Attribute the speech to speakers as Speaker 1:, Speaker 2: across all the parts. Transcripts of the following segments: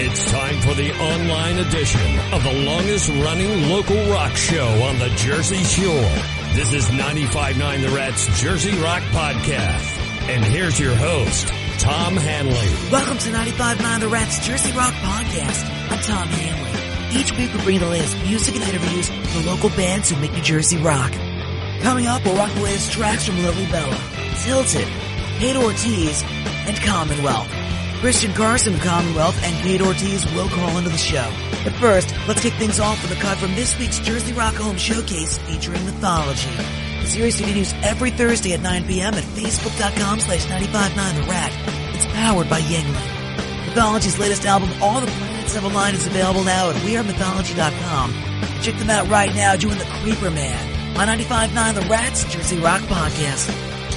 Speaker 1: It's time for the online edition of the longest-running local rock show on the Jersey Shore. This is 95.9 The Rat's Jersey Rock Podcast. And here's your host, Tom Hanley.
Speaker 2: Welcome to 95.9 The Rat's Jersey Rock Podcast. I'm Tom Hanley. Each week we bring the latest music and interviews from the local bands who make New Jersey rock. Coming up, we'll rock the latest tracks from Lily Bella, Tilted, Kate Ortiz, and Commonwealth. Christian Carson of Commonwealth and Kate Ortiz will call into the show. But first, let's kick things off with a cut from this week's Jersey Rock Home Showcase featuring Mythology. The series continues every Thursday at 9 p.m. at facebook.com/959therat. It's powered by Yingling. Mythology's latest album, All the Planets Have Aligned, is available now at wearemythology.com. Check them out right now doing the Creeper Man on 95.9 The Rat's Jersey Rock Podcast.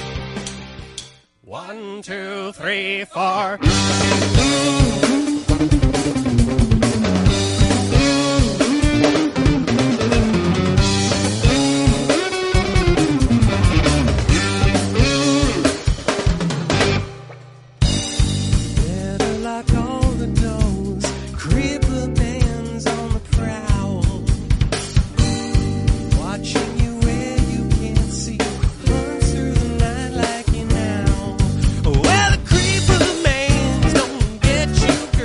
Speaker 3: 1, 2, 3, 4.
Speaker 4: Better lock all the doors. Creeper bands on the prowl. Watching you where you can't see. Runs through the night like you now. Well, the creeper mans don't get you,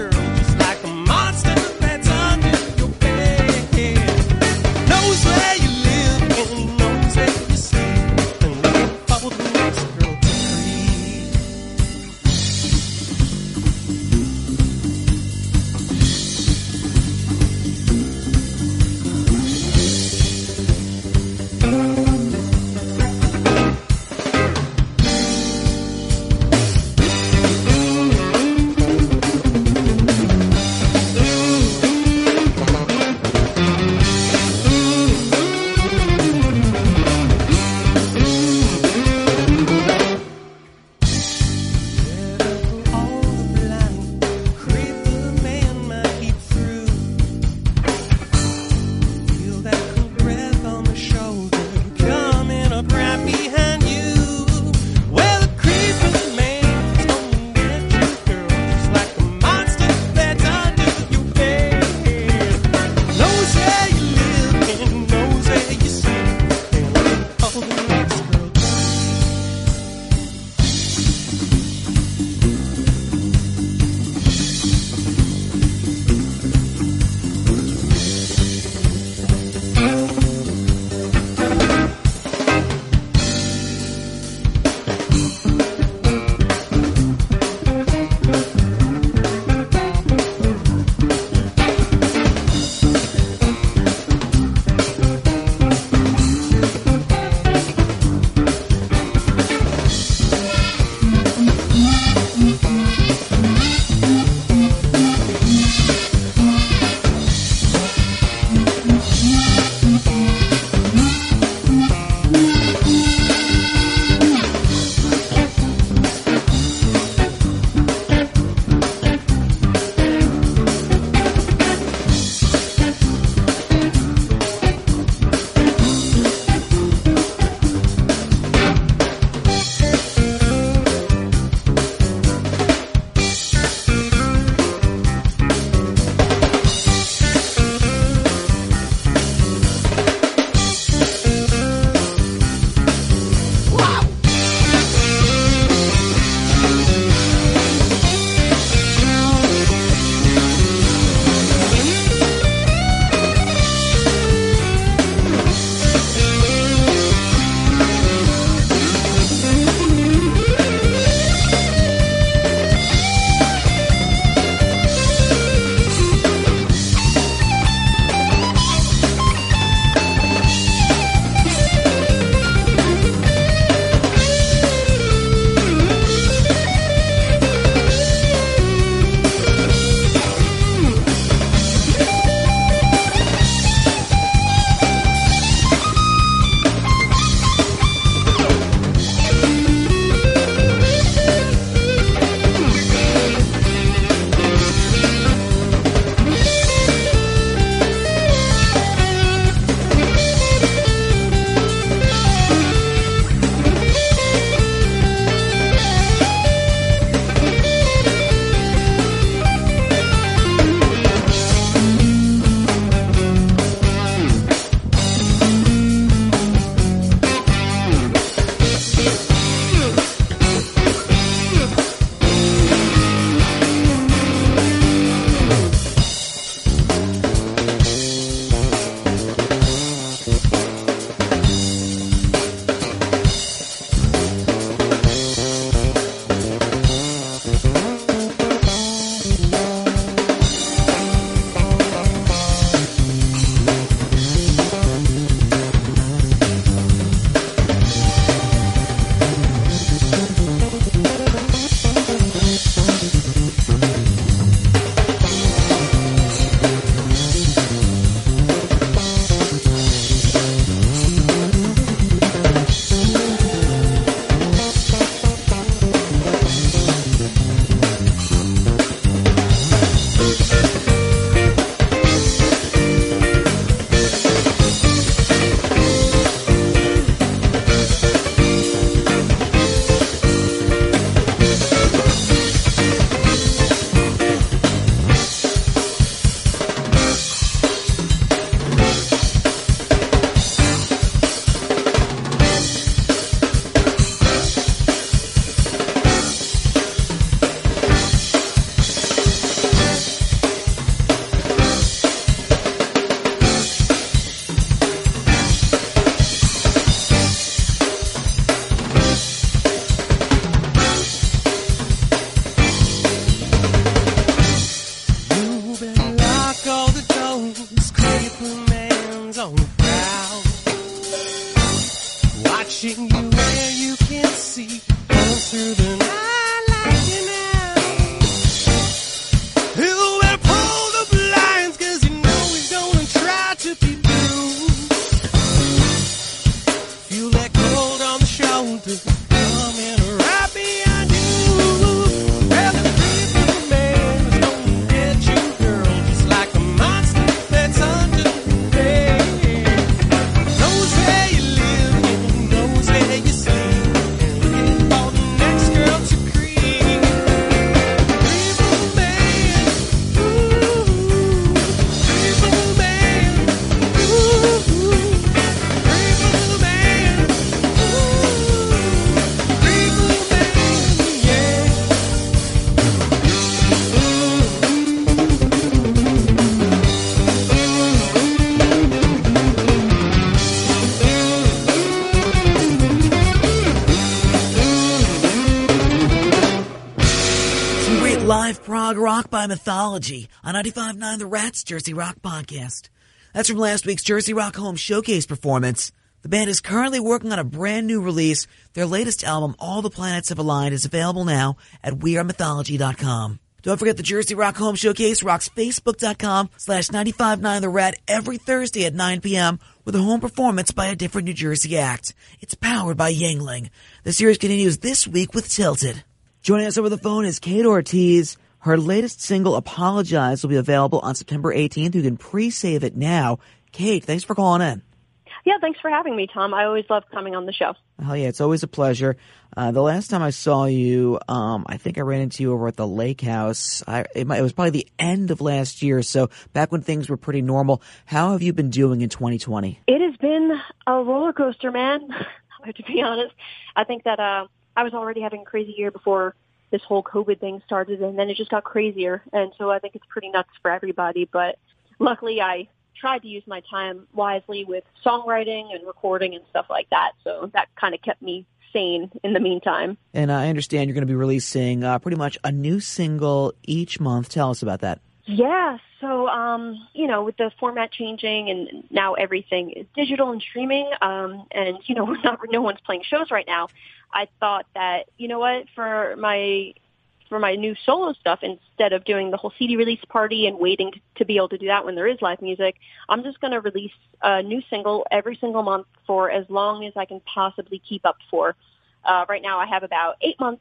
Speaker 2: Live prog rock by Mythology on 95.9 The Rats Jersey Rock Podcast. That's from last week's Jersey Rock Home Showcase performance. The band is currently working on a brand new release. Their latest album, All the Planets Have Aligned, is available now at wearemythology.com. Don't forget the Jersey Rock Home Showcase rocks Facebook.com/959 The Rat every Thursday at 9 p.m. with a home performance by a different New Jersey act. It's powered by Yingling. The series continues this week with Tilted. Joining us over the phone is Kate Ortiz. Her latest single, Apologize, will be available on September 18th. You can pre-save it now. Kate, thanks for calling in.
Speaker 5: Yeah, thanks for having me, Tom. I always love coming on the show.
Speaker 2: Oh, yeah, it's always a pleasure. The last time I saw you, I think I ran into you over at the Lake House. It was probably the end of last year, so back when things were pretty normal. How have you been doing in 2020?
Speaker 5: It has been a roller coaster, man, to be honest. I think that I was already having a crazy year before this whole COVID thing started, and then it just got crazier. And so I think it's pretty nuts for everybody. But luckily, I tried to use my time wisely with songwriting and recording and stuff like that. So that kind of kept me sane in the meantime.
Speaker 2: And I understand you're going to be releasing pretty much a new single each month. Tell us about that.
Speaker 5: Yeah. So, with the format changing and now everything is digital and streaming, and, no one's playing shows right now, I thought that, for my new solo stuff, instead of doing the whole CD release party and waiting to be able to do that when there is live music, I'm just going to release a new single every single month for as long as I can possibly keep up for. Right now I have about 8 months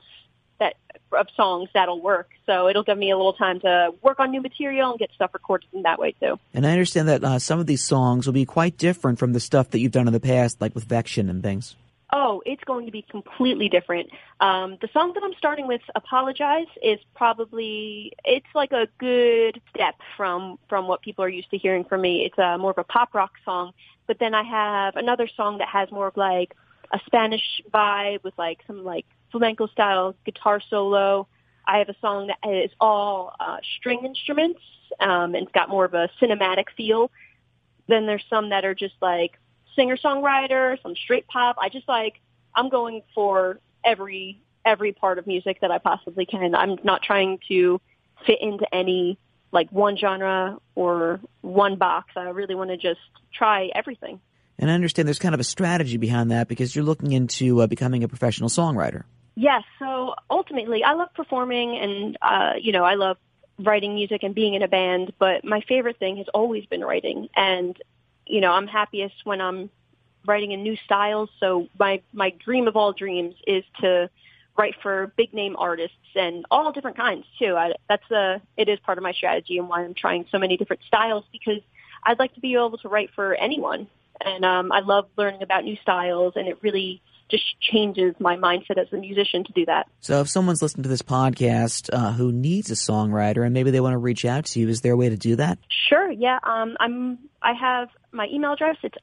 Speaker 5: of songs that'll work. So it'll give me a little time to work on new material and get stuff recorded in that way too.
Speaker 2: And I understand that some of these songs will be quite different from the stuff that you've done in the past, like with Vection and things.
Speaker 5: Oh, it's going to be completely different. The song that I'm starting with, Apologize, is it's like a good step from what people are used to hearing from me. It's more of a pop rock song. But then I have another song that has more of like a Spanish vibe with like some like flamenco style guitar solo. I have a song that is all string instruments, and it's got more of a cinematic feel. Then there's some that are just like singer-songwriter, some straight pop. I'm going for every part of music that I possibly can. I'm not trying to fit into any like one genre or one box. I really want to just try everything.
Speaker 2: And I understand there's kind of a strategy behind that because you're looking into becoming a professional songwriter. Yes.
Speaker 5: So ultimately, I love performing and, I love writing music and being in a band, but my favorite thing has always been writing. And, I'm happiest when I'm writing in new styles. So my dream of all dreams is to write for big name artists and all different kinds too. It is part of my strategy and why I'm trying so many different styles, because I'd like to be able to write for anyone. And I love learning about new styles, and it really just changes my mindset as a musician to do that.
Speaker 2: So if someone's listening to this podcast who needs a songwriter and maybe they want to reach out to you, is there a way to do that?
Speaker 5: Sure, yeah. I have my email address. It's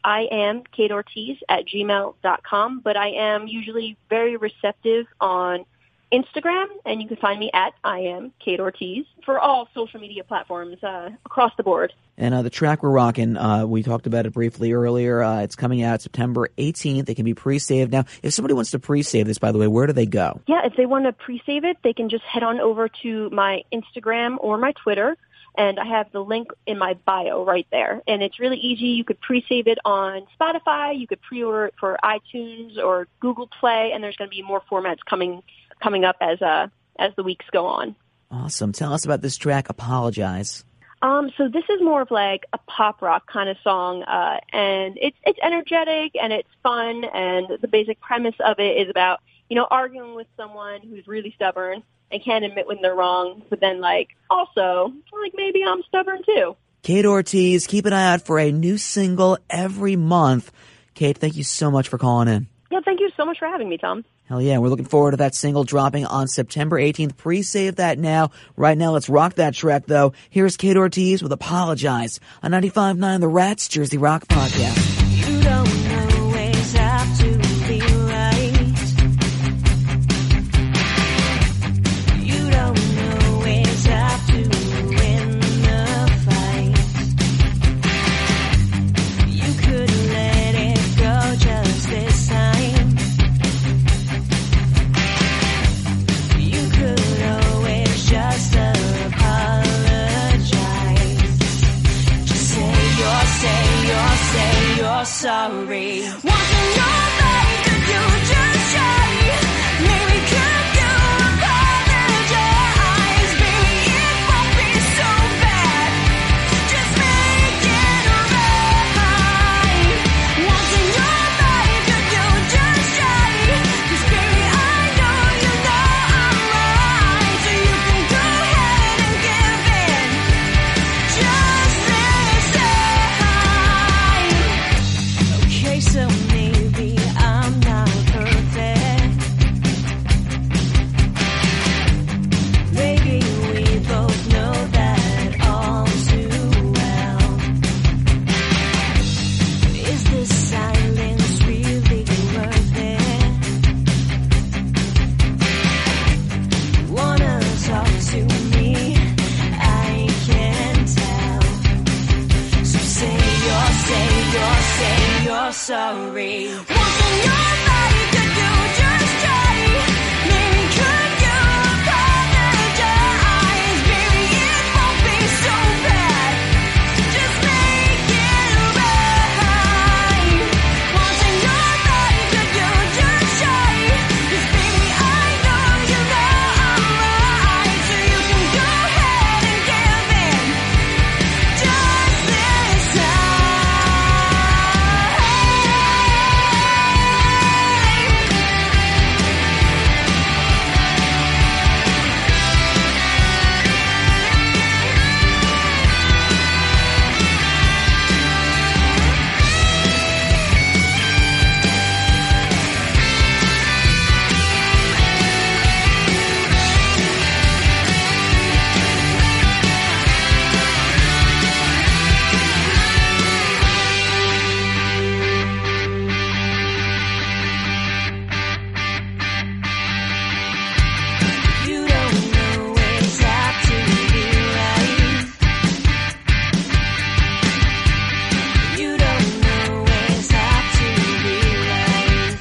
Speaker 5: iamkateortiz@gmail.com, but I am usually very receptive on Instagram, and you can find me at iamkateortiz for all social media platforms across the board. And
Speaker 2: the track we're rocking, we talked about it briefly earlier. It's coming out September 18th. It can be pre-saved. Now, if somebody wants to pre-save this, by the way, where do they go?
Speaker 5: Yeah, if they want to pre-save it, they can just head on over to my Instagram or my Twitter, and I have the link in my bio right there. And it's really easy. You could pre-save it on Spotify. You could pre-order it for iTunes or Google Play, and there's going to be more formats coming up as the weeks go on.
Speaker 2: Awesome. Tell us about this track, Apologize.
Speaker 5: So this is more of like a pop rock kind of song, and it's energetic and it's fun, and the basic premise of it is about, arguing with someone who's really stubborn and can't admit when they're wrong, but then also maybe I'm stubborn too.
Speaker 2: Kate Ortiz, keep an eye out for a new single every month. Kate, thank you so much for calling in.
Speaker 5: Yeah, thank you so much for having me, Tom.
Speaker 2: Hell yeah, we're looking forward to that single dropping on September 18th. Pre-save that now. Right now, let's rock that track, though. Here's Kate Ortiz with Apologize on 95.9 The Rats Jersey Rock Podcast.
Speaker 6: You don't always have to be right. You don't always have to win the fight. You could let it go just this time. Just sorry. Wanting your body, could you just try? Maybe could you apologize? Baby, it won't be so bad. Just make it right. Wanting your body, could you just try? 'Cause baby, I know you know I'm right. So you can go ahead and give in. Just this time. You don't always have to be right. You don't always have to be right.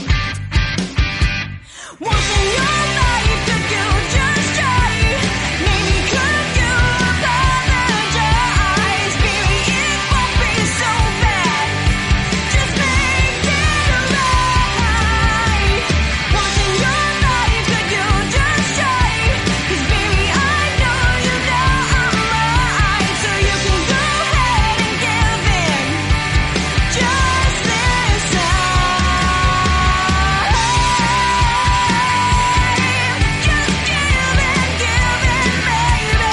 Speaker 6: Wanting your body, could you just try? Maybe could you apologize? Baby, it won't be so bad. Just make it right. Wanting your body, could you just try? 'Cause baby, I know you know I'm right. So you can go ahead and give in. Just this time. Just give in, baby.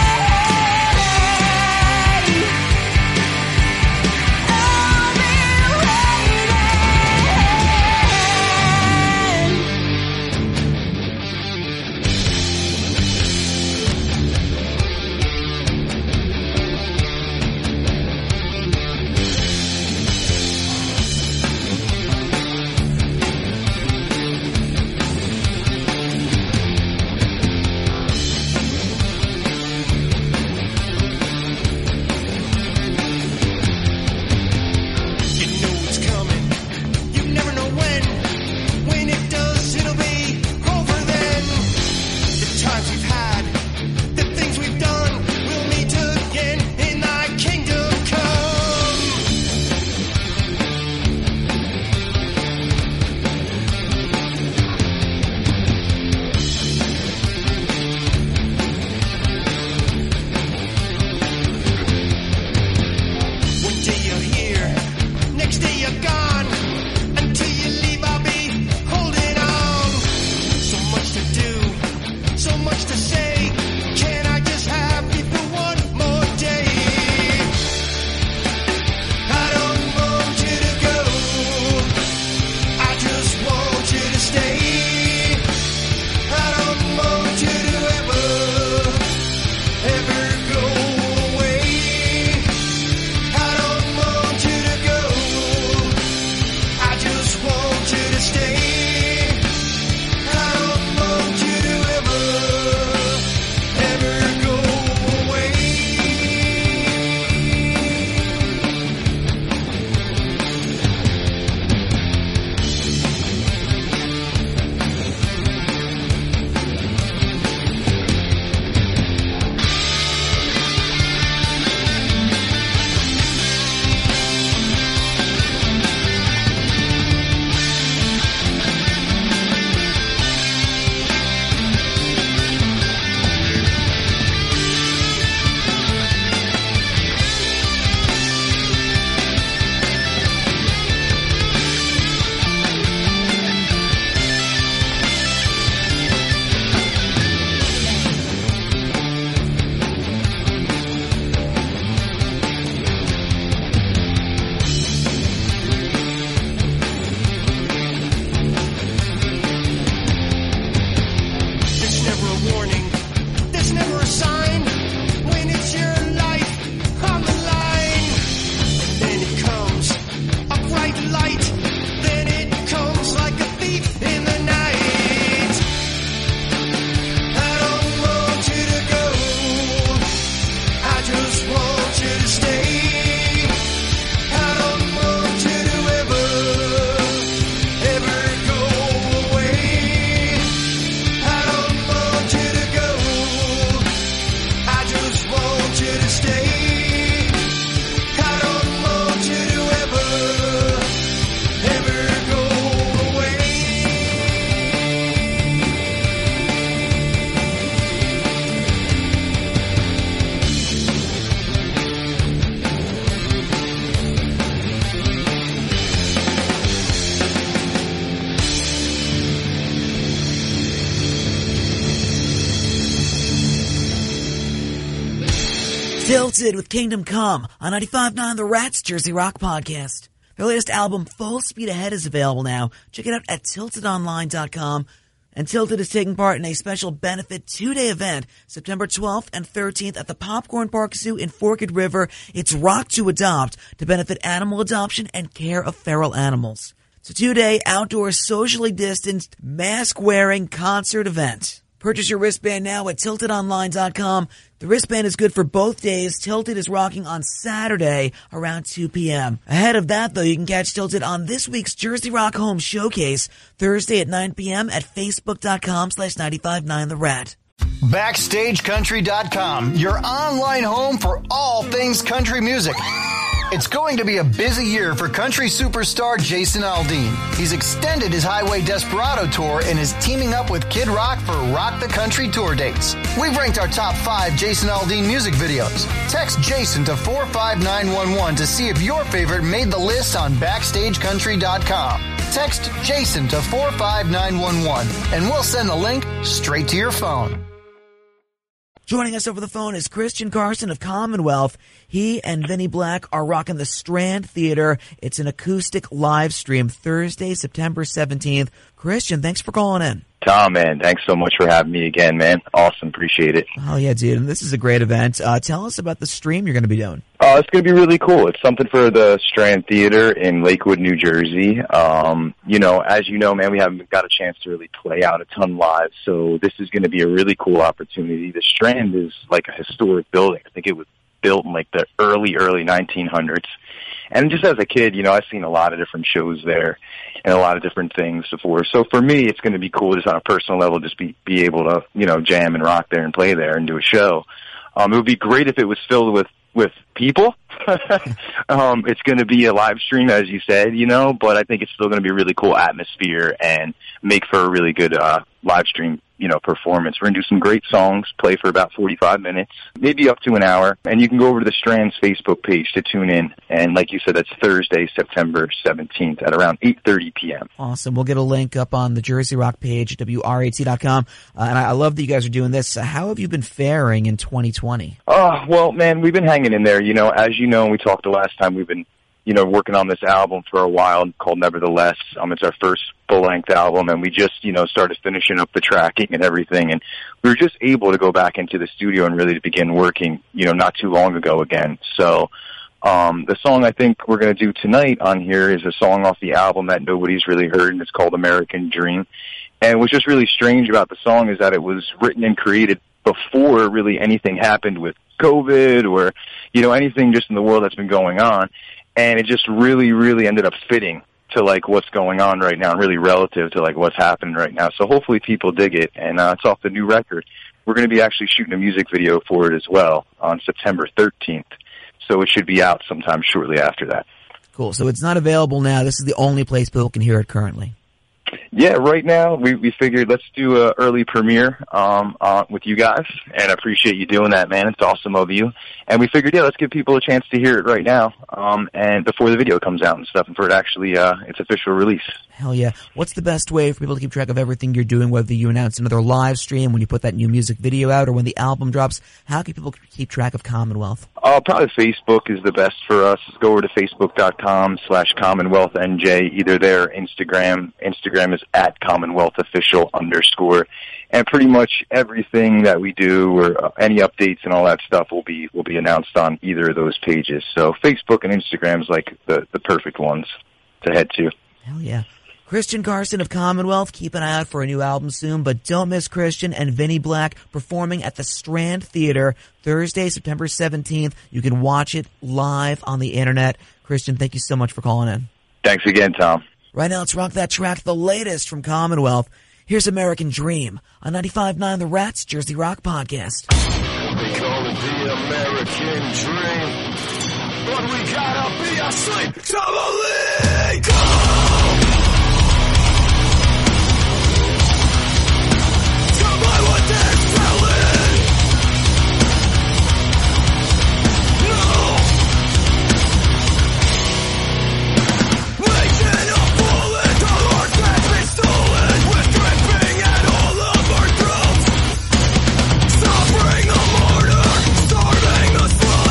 Speaker 6: I'll be waiting.
Speaker 4: You know it's coming. You never know when. When it does, it'll be over then. The times we've had, the things we've done, we'll meet again in thy kingdom come. One day you're here, next day you're gone. Until you leave, I'll be holding on. So much to do, so much to say. Can I just have you for one more day? I don't want you to go. I just want you to stay. I don't want you to ever go away. I don't want you to go. I just want you to stay. I don't want you to ever go away. There's never a warning, there's never a sign when it's your life on the line. And then it comes, a bright light, then it comes like a thief in the night. I don't want you to go, I just want you to stay. I don't want you to
Speaker 2: Tilted with Kingdom Come on 95.9 The Rats Jersey Rock Podcast. Their latest album, Full Speed Ahead, is available now. Check it out at tiltedonline.com. And Tilted is taking part in a special benefit 2-day event, September 12th and 13th at the Popcorn Park Zoo in Forked River. It's Rock to Adopt to benefit animal adoption and care of feral animals. It's a 2-day outdoor, socially distanced, mask-wearing concert event. Purchase your wristband now at tiltedonline.com. The wristband is good for both days. Tilted is rocking on Saturday around 2 p.m. Ahead of that, though, you can catch Tilted on this week's Jersey Rock Home Showcase, Thursday at 9 p.m. at facebook.com/959therat.
Speaker 7: BackstageCountry.com, your online home for all things country music. It's going to be a busy year for country superstar Jason Aldean. He's extended his Highway Desperado tour and is teaming up with Kid Rock for Rock the Country tour dates. We've ranked our top 5 Jason Aldean music videos. Text Jason to 45911 to see if your favorite made the list on BackstageCountry.com. Text Jason to 45911 and we'll send the link straight to your phone.
Speaker 2: Joining us over the phone is Christian Carson of Commonwealth. He and Vinnie Black are rocking the Strand Theater. It's an acoustic live stream Thursday, September 17th. Christian, thanks for calling in.
Speaker 8: Tom, man, thanks so much for having me again, man. Awesome. Appreciate it.
Speaker 2: Oh, yeah, dude. And this is a great event. Tell us about the stream you're going to be doing.
Speaker 8: It's going to be really cool. It's something for the Strand Theater in Lakewood, New Jersey. As you know, man, we haven't got a chance to really play out a ton live, so this is going to be a really cool opportunity. The Strand is like a historic building. I think it was built in like the early 1900s. And just as a kid, I've seen a lot of different shows there and a lot of different things before. So for me, it's going to be cool just on a personal level, just be able to, jam and rock there and play there and do a show. It would be great if it was filled with people. It's going to be a live stream, as you said, but I think it's still going to be a really cool atmosphere and make for a really good live stream, performance. We're going to do some great songs, play for about 45 minutes, maybe up to an hour, and you can go over to the Strand's Facebook page to tune in. And like you said, that's Thursday, September 17th at around 8:30 p.m.
Speaker 2: Awesome. We'll get a link up on the Jersey Rock page, WRAT.com. And I love that you guys are doing this. How have you been faring in 2020?
Speaker 8: Oh, well, man, we've been hanging in there. As you know, we talked the last time, we've been working on this album for a while called Nevertheless. It's our first full-length album, and we just, started finishing up the tracking and everything, and we were just able to go back into the studio and really begin working, not too long ago again. So, the song I think we're going to do tonight on here is a song off the album that nobody's really heard, and it's called American Dream. And what's just really strange about the song is that it was written and created before really anything happened with COVID or, anything just in the world that's been going on. And it just really, really ended up fitting to, what's going on right now and really relative to, what's happening right now. So hopefully people dig it. And it's off the new record. We're going to be actually shooting a music video for it as well on September 13th. So it should be out sometime shortly after that.
Speaker 2: Cool. So it's not available now. This is the only place people can hear it currently.
Speaker 8: Yeah, right now we figured let's do a early premiere with you guys, and I appreciate you doing that, man. It's awesome of you. And we figured, let's give people a chance to hear it right now, and before the video comes out and stuff, and for it actually its official release.
Speaker 2: Hell yeah. What's the best way for people to keep track of everything you're doing, whether you announce another live stream, when you put that new music video out, or when the album drops? How can people keep track of Commonwealth?
Speaker 8: Probably Facebook is the best for us. Go over to facebook.com/CommonwealthNJ, either there or Instagram. Instagram is @CommonwealthOfficial_. And pretty much everything that we do or any updates and all that stuff will be announced on either of those pages. So Facebook and Instagram is like the perfect ones to head to.
Speaker 2: Hell yeah. Christian Carson of Commonwealth. Keep an eye out for a new album soon, but don't miss Christian and Vinnie Black performing at the Strand Theater Thursday, September 17th. You can watch it live on the internet. Christian, thank you so much for calling in.
Speaker 8: Thanks again, Tom.
Speaker 2: Right now, let's rock that track, the latest from Commonwealth. Here's American Dream on 95.9 The Rats Jersey Rock Podcast.
Speaker 9: They call it the American Dream, but we gotta be asleep to believe. Starving the slum.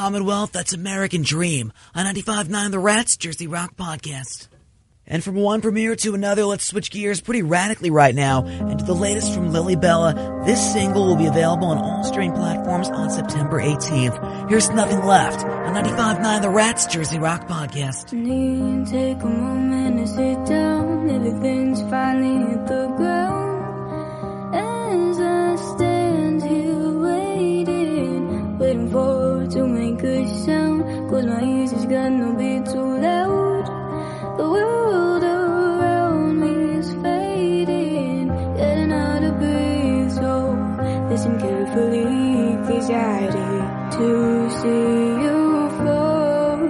Speaker 2: Commonwealth, that's American Dream on 95.9 The Rats Jersey Rock Podcast. And from one premiere to another, let's switch gears pretty radically right now and to the latest from Lily Bella. This single will be available on all streaming platforms on September 18th. Here's Nothing Left on 95.9 The Rats Jersey Rock Podcast.
Speaker 6: I need to take a moment to sit down. Everything's finally hit the ground. As I stand here waiting for it to make a sound. Close my ears, it's gonna be too loud. The world around me is fading, getting hard to breathe. So listen carefully, 'cause I hate to see you fall.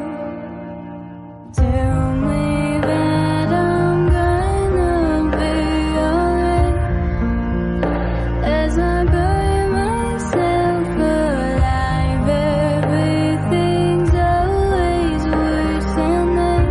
Speaker 6: Tell me that I'm gonna be alright as I bury myself alive. Everything's always worse than that.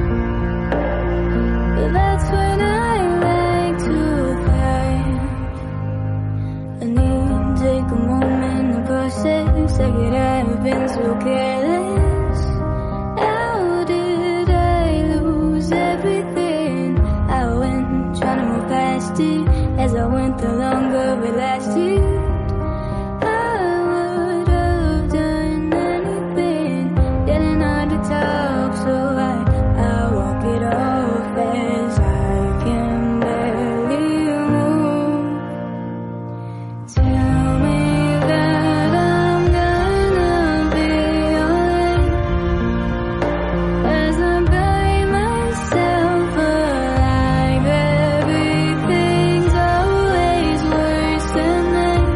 Speaker 6: But that's when I like to cry. I need to take a moment to process. I could have been so careless. How did I lose everything? I went trying to move past it as I went the longer it lasted. I would have done anything, getting hard to talk, so I walk it off as I can barely move. Tell me that I'm gonna be alright as I bury myself alive. Everything's always worse than that.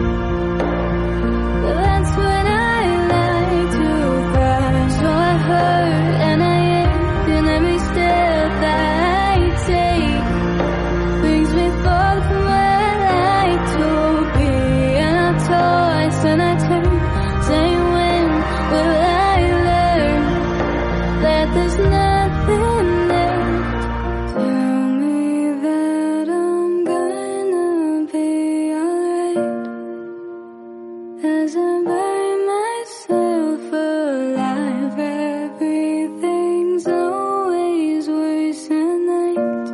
Speaker 6: But that's when I like to cry. So I hurt and I ache, and every step that I take brings me far from where I like to be. And I toss and I turn, saying when will I learn that there's nothing left? Tell me that I'm gonna be alright as I bury myself alive. Everything's always worse at night.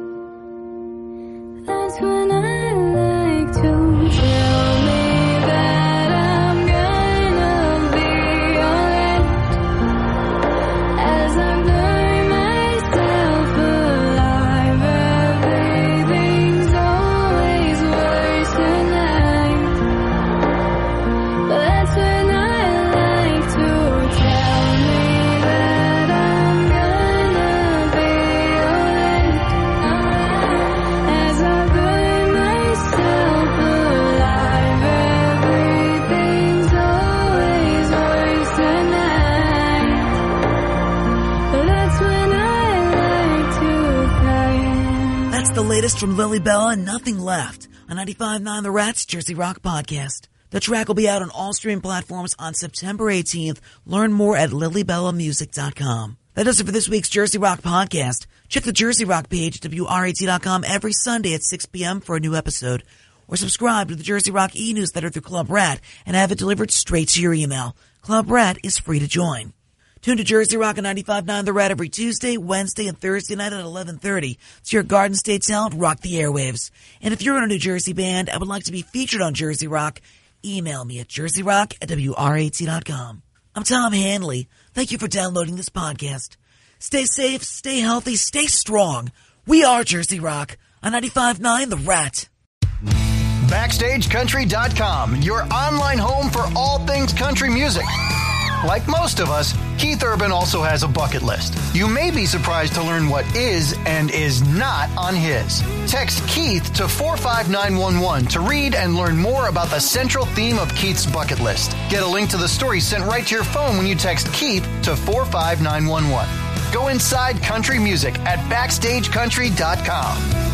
Speaker 6: That's when I like to tell me that I'm gonna be alright as I bury myself alive. Everything's always worse at night. But that's when I like to tell me that I'm gonna be alright as I bury myself alive. Everything's always worse at night. But that's when I like to cry.
Speaker 2: That's the latest from Lily Bella and Nothing Left on 95.9 The Rats Jersey Rock Podcast. The track will be out on all streaming platforms on September 18th. Learn more at lilybellamusic.com. That does it for this week's Jersey Rock Podcast. Check the Jersey Rock page at WRAT.com every Sunday at 6 p.m. for a new episode. Or subscribe to the Jersey Rock e-newsletter through Club Rat and have it delivered straight to your email. Club Rat is free to join. Tune to Jersey Rock on 95.9 The Rat every Tuesday, Wednesday, and Thursday night at 11:30. It's your Garden State talent, Rock the Airwaves. And if you're in a New Jersey band and would like to be featured on Jersey Rock, email me at jerseyrock@WRAT.com. I'm Tom Hanley. Thank you for downloading this podcast. Stay safe, stay healthy, stay strong. We are Jersey Rock on 95.9 The Rat.
Speaker 7: BackstageCountry.com, your online home for all things country music. Like most of us, Keith Urban also has a bucket list. You may be surprised to learn what is and is not on his. Text Keith to 45911 to read and learn more about the central theme of Keith's bucket list. Get a link to the story sent right to your phone when you text Keith to 45911. Go inside country music at BackstageCountry.com.